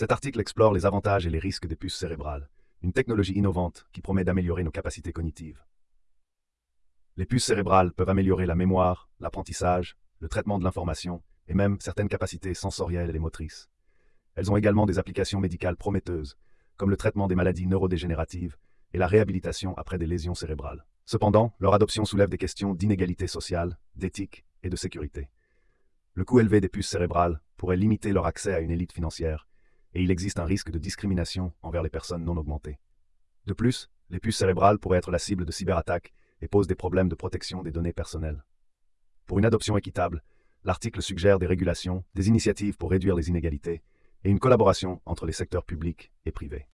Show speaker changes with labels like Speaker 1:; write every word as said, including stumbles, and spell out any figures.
Speaker 1: Cet article explore les avantages et les risques des puces cérébrales, une technologie innovante qui promet d'améliorer nos capacités cognitives. Les puces cérébrales peuvent améliorer la mémoire, l'apprentissage, le traitement de l'information et même certaines capacités sensorielles et motrices. Elles ont également des applications médicales prometteuses, comme le traitement des maladies neurodégénératives et la réhabilitation après des lésions cérébrales. Cependant, leur adoption soulève des questions d'inégalité sociale, d'éthique et de sécurité. Le coût élevé des puces cérébrales pourrait limiter leur accès à une élite financière, et il existe un risque de discrimination envers les personnes non augmentées. De plus, les puces cérébrales pourraient être la cible de cyberattaques et posent des problèmes de protection des données personnelles. Pour une adoption équitable, l'article suggère des régulations, des initiatives pour réduire les inégalités et une collaboration entre les secteurs publics et privés.